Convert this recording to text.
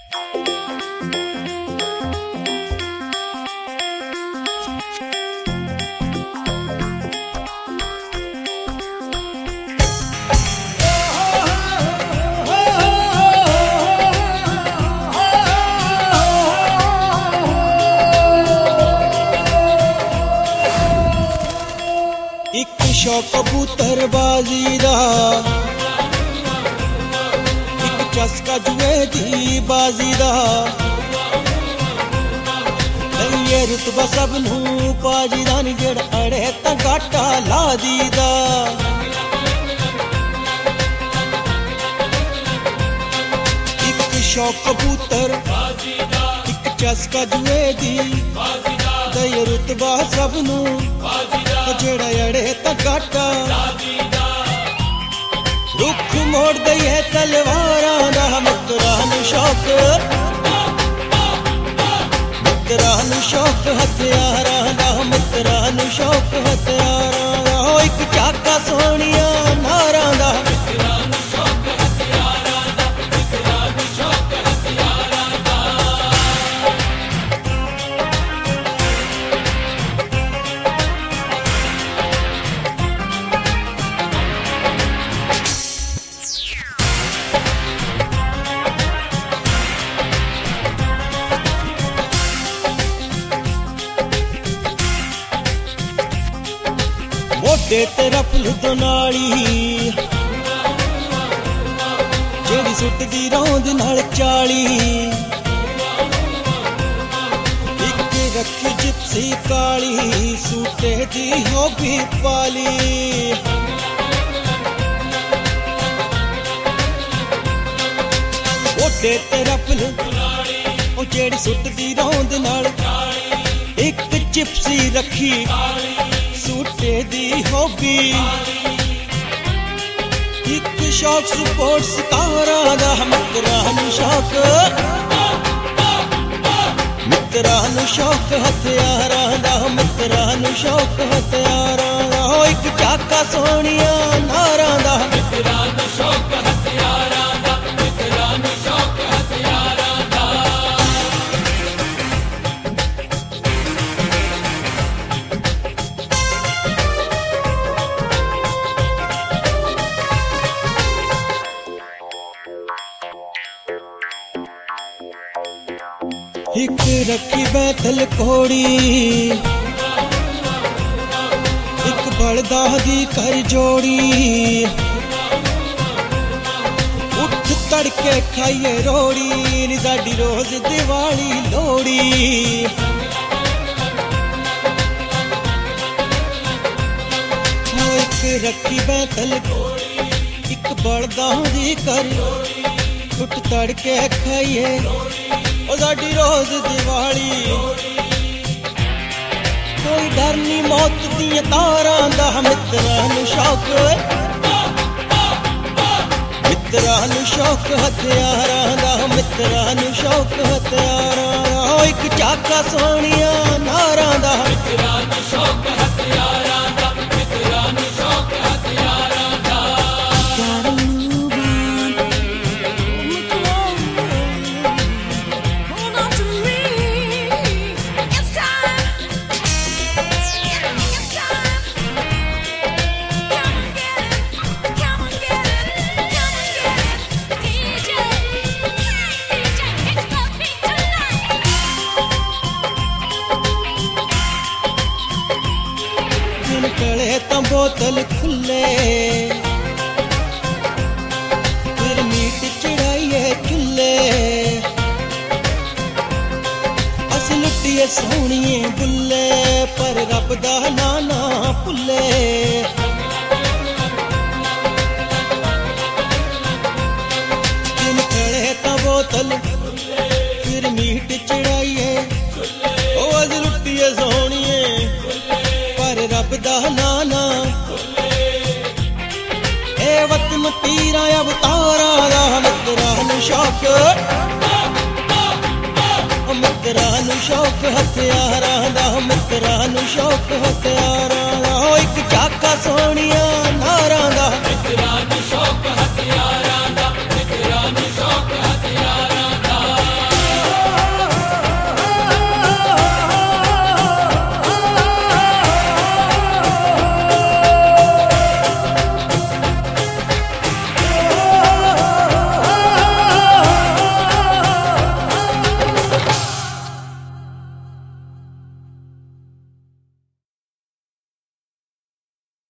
एक शौक कबूतरबाजी दा, एक चस्का जुए दी बाजी दा, ये रुतबा सब नू पाजी दा नी जेड़ा अड़े तां घाटा ला दीदा। एक शौक कबूतर एक चस्का जुए दी, ये रुतबा सब नू जेड़ा अड़े तां घाटा, रुख मोड़ दईए तलवारां दा, मित्तरां नू शौक, मित्तरां नू शौक हथियारां दा, मित्तरां नू शौक हथियारां दा, एक चाका सोहणिया नारां दा, मित्तरां नू शौक हथियारां दा, मित्तरां नू शौक हथियारां दा। मोढे ते रफल दोनाली जेड़ी सुटदी रौंद नाल चाली, एक रखी जिप्सी काली सूटे दी होगी पाली। मोढे ते रफल ओ जेड़ी सुटदी रौंद नाल, एक जिप्सी रखी सूटे दी होगी, एक शौक स्पोर्ट्स कारां दा, मित्तरां नू शौक, मित्तरां नू शौक हथियारां दा, मित्तरां नू शौक हथियारां दा, एक चाका सोहणिया नारां दा, मित्तरां नू शौक हथियारां दा, मित्तरां नू शौक हथियारां दा। एक रखी बैठल घोड़ी, एक बलदा दी कर जोड़ी, उठ तड़के खाइए रोड़ी, नी साडी रोज दिवाली लोड़ी। एक रखी बैठल घोड़ी, एक बलदा दी कर, उठ तड़के खाइए ओ साडी रोज दिवाली। कोई डर नी मौत दियां तारां दा, मित्तरां नू शौक, मित्तरां नू शौक हथियारां दा, मित्तरां नू शौक हथियारां दा, एक चाका सोहणिया नारां दा, मित्तरां नू शौक हथियारां दा, मित्तरां नू शौक हथियारां दा। निकले तां बोतल खुले, फिर मीट चढ़ाइए चुल्ले, अस लुटिए सोहणिए बुल्ले, पर रब दा नां ना भुल्ले। निकले तां बोतल फिर मीट चढ़ाइए, ओ अस लुटिए सोहणिए रब दा नां ना, ए वतन पीरां अवतारां दा, मित्तरां नू शौक, मित्तरां नू शौक हथियारां दा, मित्तरां नू शौक हथियारां दा, एक चाका सोहणिया नारां दा,